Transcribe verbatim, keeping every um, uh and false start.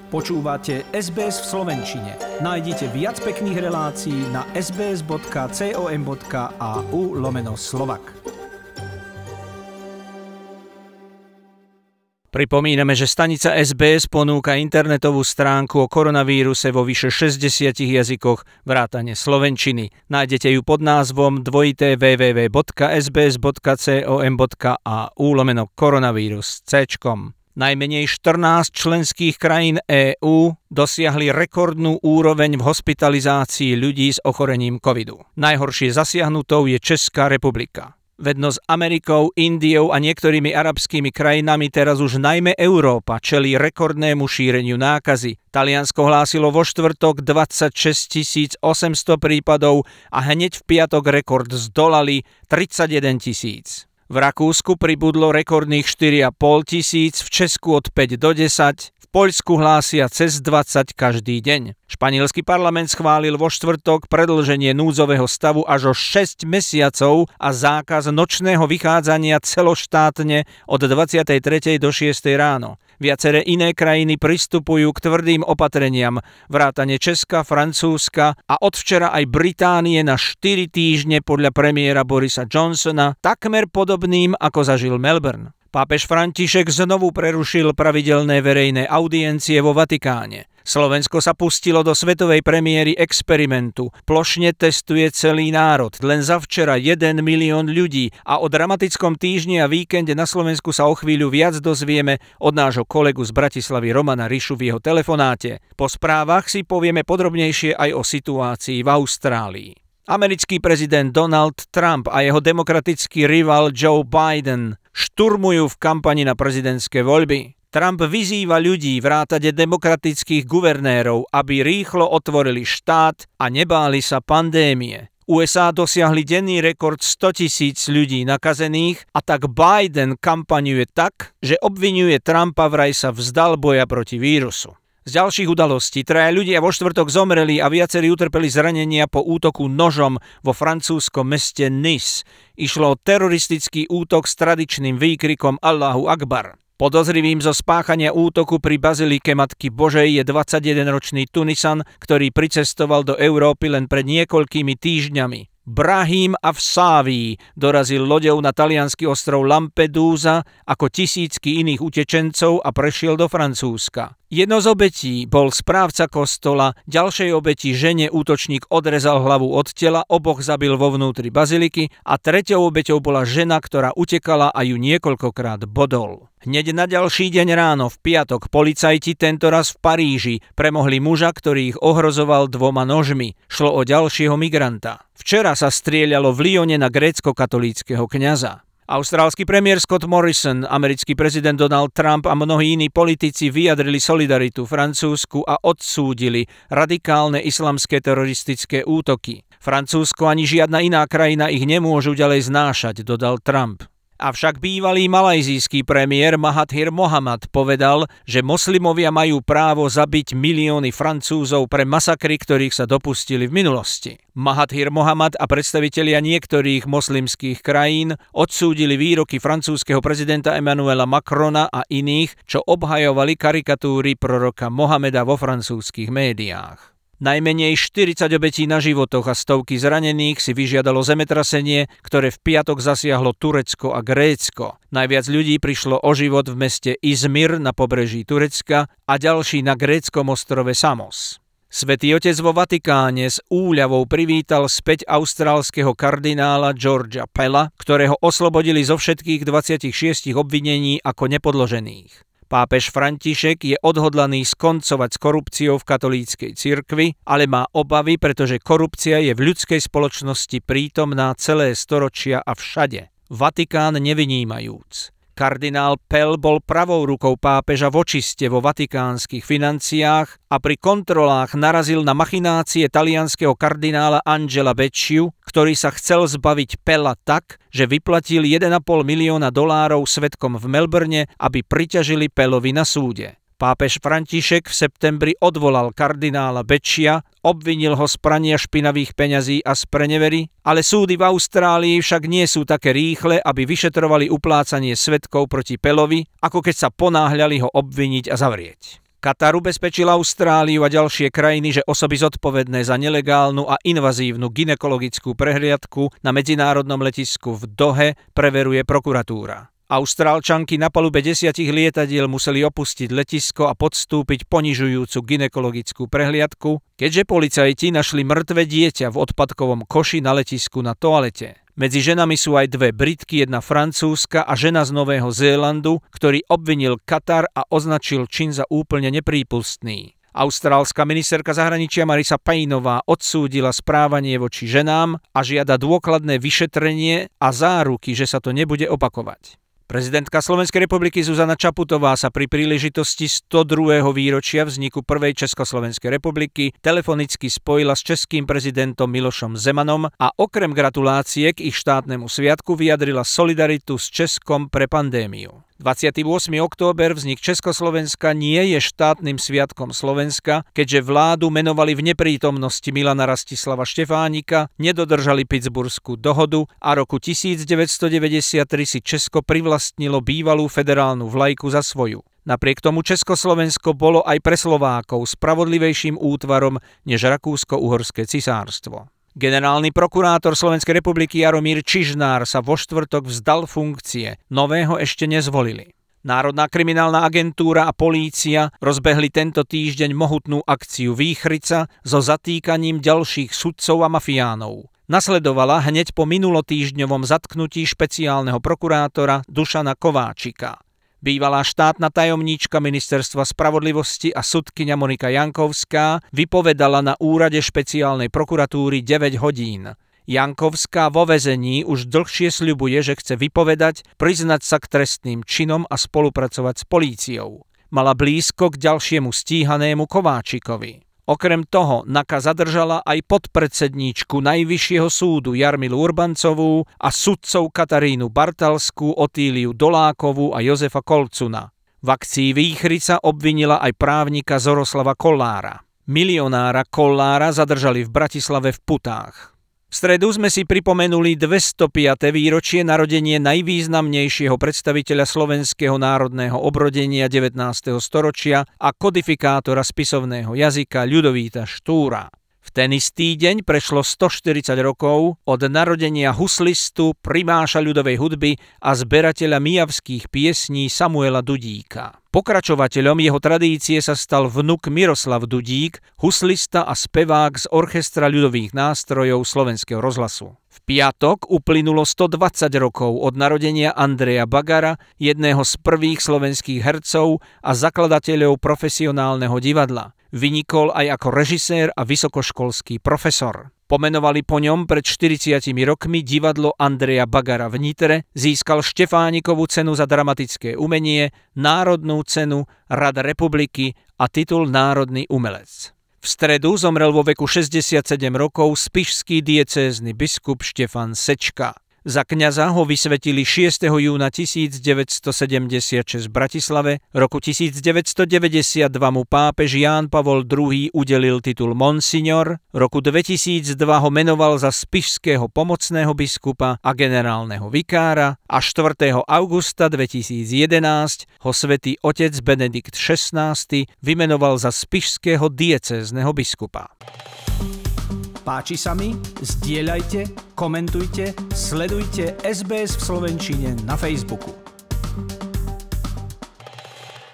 Počúvate es bé es v slovenčine. Nájdite viac pekných relácií na sbs.com.au lomeno Slovak. Pripomíname, že stanica es bé es ponúka internetovú stránku o koronavíruse vo vyše šesťdesiatich jazykoch vrátane slovenčiny. Nájdete ju pod názvom dvojité www bodka sbs.com.au lomeno koronavírus c. Najmenej štrnásť členských krajín EÚ dosiahli rekordnú úroveň v hospitalizácii ľudí s ochorením covidu. Najhoršie zasiahnutou je Česká republika. Vedno s Amerikou, Indiou a niektorými arabskými krajinami teraz už najmä Európa čelí rekordnému šíreniu nákazy. Taliansko hlásilo vo štvrtok dvadsaťšesť tisíc osemsto prípadov a hneď v piatok rekord zdolali tridsaťjeden tisíc. V Rakúsku pribudlo rekordných štyri a pol tisíc, v Česku od päť do desať, v Poľsku hlásia cez dvadsať každý deň. Španielský parlament schválil vo štvrtok predĺženie núdzového stavu až o šesť mesiacov a zákaz nočného vychádzania celoštátne od dvadsiatej tretej do šiestej ráno. Viaceré iné krajiny pristupujú k tvrdým opatreniam, vrátane Česka, Francúzska a od včera aj Británie na štyri týždne podľa premiéra Borisa Johnsona, takmer podobným ako zažil Melbourne. Pápež František znovu prerušil pravidelné verejné audiencie vo Vatikáne. Slovensko sa pustilo do svetovej premiéry experimentu. Plošne testuje celý národ. Len za včera jeden milión ľudí a o dramatickom týždni a víkende na Slovensku sa o chvíľu viac dozvieme od nášho kolegu z Bratislavy Romana Rišu v jeho telefonáte. Po správach si povieme podrobnejšie aj o situácii v Austrálii. Americký prezident Donald Trump a jeho demokratický rival Joe Biden šturmujú v kampani na prezidentské voľby. Trump vyzýva ľudí vrátane demokratických guvernérov, aby rýchlo otvorili štát a nebáli sa pandémie. ú es á dosiahli denný rekord sto tisíc ľudí nakazených a tak Biden kampaňuje tak, že obviňuje Trumpa vraj sa vzdal boja proti vírusu. Z ďalších udalostí traja ľudia vo štvrtok zomreli a viacerí utrpeli zranenia po útoku nožom vo francúzskom meste Nice. Išlo o teroristický útok s tradičným výkrikom Allahu Akbar. Podozrivým zo spáchania útoku pri bazilike Matky Božej je dvadsaťjedenročný Tunisan, ktorý pricestoval do Európy len pred niekoľkými týždňami. Brahim Afsaví dorazil loďou na taliansky ostrov Lampedusa ako tisícky iných utečencov a prešiel do Francúzska. Jedno z obetí bol správca kostola, ďalšej obeti žene útočník odrezal hlavu od tela, oboch zabil vo vnútri baziliky a treťou obeťou bola žena, ktorá utekala a ju niekoľkokrát bodol. Hneď na ďalší deň ráno v piatok policajti tentoraz v Paríži premohli muža, ktorý ich ohrozoval dvoma nožmi. Šlo o ďalšieho migranta. Včera sa strieľalo v Lyone na grécko-katolíckeho kňaza. Austrálsky premiér Scott Morrison, americký prezident Donald Trump a mnohí iní politici vyjadrili solidaritu Francúzsku a odsúdili radikálne islamské teroristické útoky. Francúzsko ani žiadna iná krajina ich nemôžu ďalej znášať, dodal Trump. Avšak bývalý malajzijský premiér Mahathir Mohamad povedal, že moslimovia majú právo zabiť milióny Francúzov pre masakry, ktorých sa dopustili v minulosti. Mahathir Mohamad a predstavitelia niektorých moslimských krajín odsúdili výroky francúzskeho prezidenta Emmanuela Macrona a iných, čo obhajovali karikatúry proroka Mohameda vo francúzskych médiách. Najmenej štyridsať obetí na životoch a stovky zranených si vyžiadalo zemetrasenie, ktoré v piatok zasiahlo Turecko a Grécko. Najviac ľudí prišlo o život v meste Izmir na pobreží Turecka a ďalší na gréckom ostrove Samos. Svätý Otec vo Vatikáne s úľavou privítal späť austrálskeho kardinála Georgea Pella, ktorého oslobodili zo všetkých dvadsaťšesť obvinení ako nepodložených. Pápež František je odhodlaný skoncovať s korupciou v katolíckej cirkvi, ale má obavy, pretože korupcia je v ľudskej spoločnosti prítomná celé storočia a všade, Vatikán nevynímajúc. Kardinál Pell bol pravou rukou pápeža v očiste vo vatikánskych financiách a pri kontrolách narazil na machinácie talianskeho kardinála Angela Becciu, ktorý sa chcel zbaviť Pella tak, že vyplatil jeden a pol milióna dolárov svedkom v Melbourne, aby priťažili Pellovi na súde. Pápež František v septembri odvolal kardinála Beccia, obvinil ho z prania špinavých peňazí a z prenevery, ale súdy v Austrálii však nie sú také rýchle, aby vyšetrovali uplácanie svedkov proti Pellovi, ako keď sa ponáhľali ho obviniť a zavrieť. Katar ubezpečil Austráliu a ďalšie krajiny, že osoby zodpovedné za nelegálnu a invazívnu gynekologickú prehliadku na medzinárodnom letisku v Dohe preveruje prokuratúra. Austrálčanky na palube desiatich lietadiel museli opustiť letisko a podstúpiť ponižujúcu gynekologickú prehliadku, keďže policajti našli mŕtve dieťa v odpadkovom koši na letisku na toalete. Medzi ženami sú aj dve Britky, jedna francúzska a žena z Nového Zélandu, ktorý obvinil Katar a označil čin za úplne neprípustný. Austrálska ministerka zahraničia Marisa Payneová odsúdila správanie voči ženám a žiada dôkladné vyšetrenie a záruky, že sa to nebude opakovať. Prezidentka Slovenskej republiky Zuzana Čaputová sa pri príležitosti sto druhého výročia vzniku prvej Československej republiky telefonicky spojila s českým prezidentom Milošom Zemanom a okrem gratulácie k ich štátnemu sviatku vyjadrila solidaritu s Českom pre pandémiu. dvadsiateho ôsmeho október vznik Československa nie je štátnym sviatkom Slovenska, keďže vládu menovali v neprítomnosti Milana Rastislava Štefánika, nedodržali Pittsburghskú dohodu a roku tisícdeväťstodeväťdesiattri si Česko privlastnilo bývalú federálnu vlajku za svoju. Napriek tomu Československo bolo aj pre Slovákov spravodlivejším útvarom než Rakúsko-Uhorské cisárstvo. Generálny prokurátor Slovenskej republiky Jaromír Čižnár sa vo štvrtok vzdal funkcie, nového ešte nezvolili. Národná kriminálna agentúra a polícia rozbehli tento týždeň mohutnú akciu Výchrica so zatýkaním ďalších sudcov a mafiánov. Nasledovala hneď po minulotýždňovom zatknutí špeciálneho prokurátora Dušana Kováčika. Bývalá štátna tajomníčka Ministerstva spravodlivosti a sudkyňa Monika Jankovská vypovedala na úrade špeciálnej prokuratúry deväť hodín. Jankovská vo väzení už dlhšie sľubuje, že chce vypovedať, priznať sa k trestným činom a spolupracovať s políciou. Mala blízko k ďalšiemu stíhanému Kováčikovi. Okrem toho NAKA zadržala aj podpredsedníčku Najvyššieho súdu Jarmilu Urbancovú a sudcov Katarínu Bartalskú, Otíliu Dolákovú a Jozefa Kolcuna. V akcii Výchrica obvinila aj právnika Zoroslava Kollára. Milionára Kollára zadržali v Bratislave v putách. V stredu sme si pripomenuli dvestopiate výročie narodenie najvýznamnejšieho predstaviteľa slovenského národného obrodenia devätnásteho storočia a kodifikátora spisovného jazyka Ľudovíta Štúra. V ten istý deň prešlo stoštyridsať rokov od narodenia huslistu, primáša ľudovej hudby a zberateľa mijavských piesní Samuela Dudíka. Pokračovateľom jeho tradície sa stal vnuk Miroslav Dudík, huslista a spevák z Orchestra ľudových nástrojov Slovenského rozhlasu. V piatok uplynulo stodvadsať rokov od narodenia Andreja Bagara, jedného z prvých slovenských hercov a zakladateľov profesionálneho divadla. Vynikol aj ako režisér a vysokoškolský profesor. Pomenovali po ňom pred štyridsiatimi rokmi divadlo Andreja Bagara v Nitre, získal Štefánikovú cenu za dramatické umenie, Národnú cenu, Rada republiky a titul Národný umelec. V stredu zomrel vo veku šesťdesiatsedem rokov spišský diecézny biskup Štefan Sečka. Za kňaza ho vysvetili šiesteho júna tisícdeväťstosedemdesiatšesť v Bratislave, roku tisícdeväťstodeväťdesiatdva mu pápež Ján Pavol druhý udelil titul Monsignor, roku dvetisícdva ho menoval za spišského pomocného biskupa a generálneho vikára a štvrtého augusta dvetisícjedenásť ho svätý otec Benedikt šestnásty vymenoval za spišského diecézneho biskupa. Páči sa mi? Zdieľajte, komentujte, sledujte es bé es v slovenčine na Facebooku.